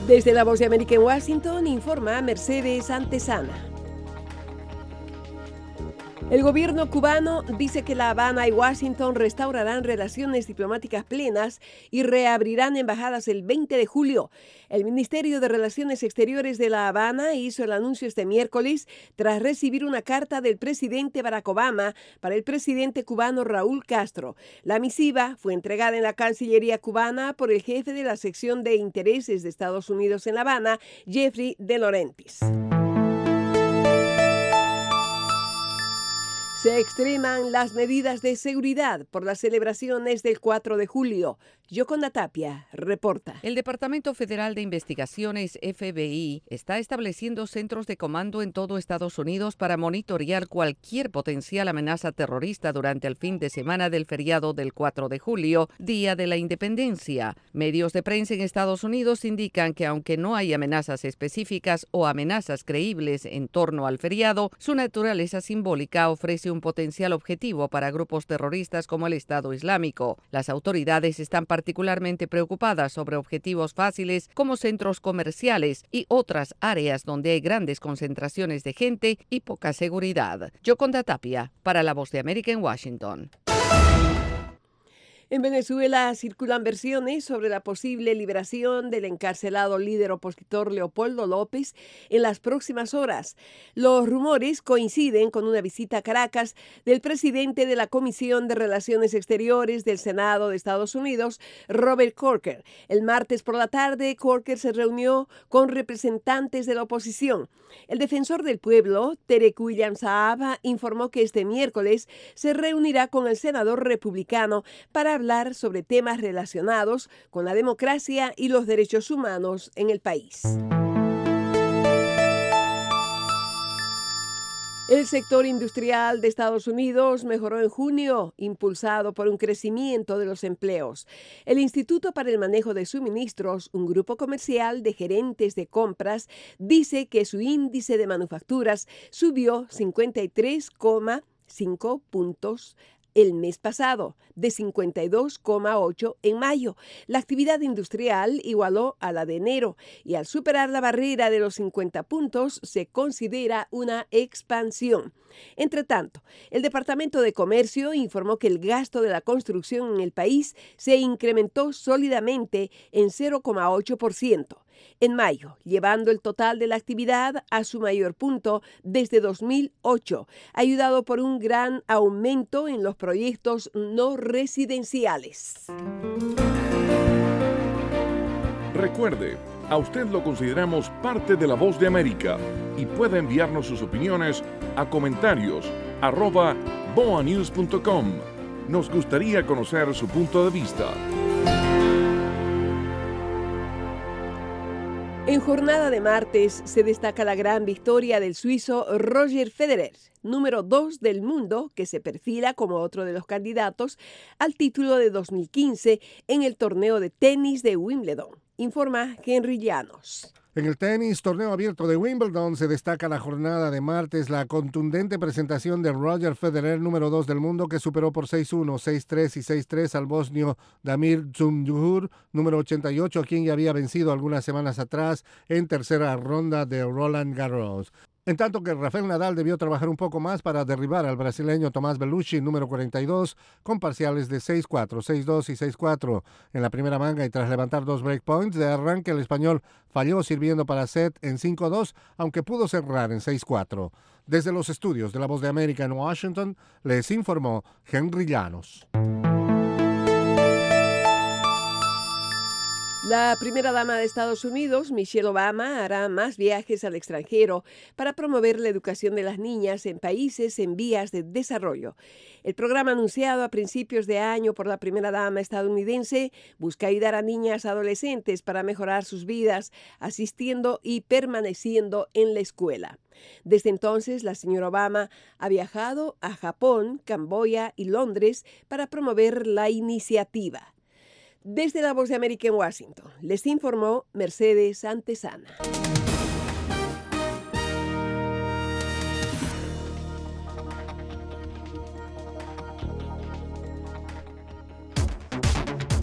Desde la Voz de América en Washington, informa Mercedes Antesana. El gobierno cubano dice que La Habana y Washington restaurarán relaciones diplomáticas plenas y reabrirán embajadas el 20 de julio. El Ministerio de Relaciones Exteriores de La Habana hizo el anuncio este miércoles tras recibir una carta del presidente Barack Obama para el presidente cubano Raúl Castro. La misiva fue entregada en la Cancillería cubana por el jefe de la sección de intereses de Estados Unidos en La Habana, Jeffrey De Laurentiis. Se extreman las medidas de seguridad por las celebraciones del 4 de julio. Yoconda Tapia reporta. El Departamento Federal de Investigaciones, FBI, está estableciendo centros de comando en todo Estados Unidos para monitorear cualquier potencial amenaza terrorista durante el fin de semana del feriado del 4 de julio, Día de la Independencia. Medios de prensa en Estados Unidos indican que aunque no hay amenazas específicas o amenazas creíbles en torno al feriado, su naturaleza simbólica ofrece un potencial objetivo para grupos terroristas como el Estado Islámico. Las autoridades están particularmente preocupadas sobre objetivos fáciles como centros comerciales y otras áreas donde hay grandes concentraciones de gente y poca seguridad. Yoconda Tapia, para La Voz de América en Washington. En Venezuela circulan versiones sobre la posible liberación del encarcelado líder opositor Leopoldo López en las próximas horas. Los rumores coinciden con una visita a Caracas del presidente de la Comisión de Relaciones Exteriores del Senado de Estados Unidos, Robert Corker. El martes por la tarde, Corker se reunió con representantes de la oposición. El defensor del pueblo, Tarek William Saab, informó que este miércoles se reunirá con el senador republicano para hablar sobre temas relacionados con la democracia y los derechos humanos en el país. El sector industrial de Estados Unidos mejoró en junio, impulsado por un crecimiento de los empleos. El Instituto para el Manejo de Suministros, un grupo comercial de gerentes de compras, dice que su índice de manufacturas subió 53,5 puntos el mes pasado, de 52,8 en mayo. La actividad industrial igualó a la de enero y al superar la barrera de los 50 puntos se considera una expansión. Entre tanto, el Departamento de Comercio informó que el gasto de la construcción en el país se incrementó sólidamente en 0,8%. En mayo, llevando el total de la actividad a su mayor punto desde 2008, ayudado por un gran aumento en los proyectos no residenciales. Recuerde, a usted lo consideramos parte de La Voz de América y puede enviarnos sus opiniones a comentarios@boanews.com. Nos gustaría conocer su punto de vista. En jornada de martes se destaca la gran victoria del suizo Roger Federer, número 2 del mundo, que se perfila como otro de los candidatos al título de 2015 en el torneo de tenis de Wimbledon. Informa Henry Llanos. En el tenis, torneo abierto de Wimbledon, se destaca la jornada de martes la contundente presentación de Roger Federer, número 2 del mundo, que superó por 6-1, 6-3 y 6-3 al bosnio Damir Dzumhur, número 88, a quien ya había vencido algunas semanas atrás en tercera ronda de Roland Garros. En tanto que Rafael Nadal debió trabajar un poco más para derribar al brasileño Tomás Bellucci, número 42, con parciales de 6-4, 6-2 y 6-4 en la primera manga, y tras levantar 2 breakpoints de arranque, el español falló sirviendo para set en 5-2, aunque pudo cerrar en 6-4. Desde los estudios de La Voz de América en Washington, les informó Henry Llanos. La primera dama de Estados Unidos, Michelle Obama, hará más viajes al extranjero para promover la educación de las niñas en países en vías de desarrollo. El programa anunciado a principios de año por la primera dama estadounidense busca ayudar a niñas y adolescentes para mejorar sus vidas, asistiendo y permaneciendo en la escuela. Desde entonces, la señora Obama ha viajado a Japón, Camboya y Londres para promover la iniciativa. Desde La Voz de América en Washington, les informó Mercedes Antesana.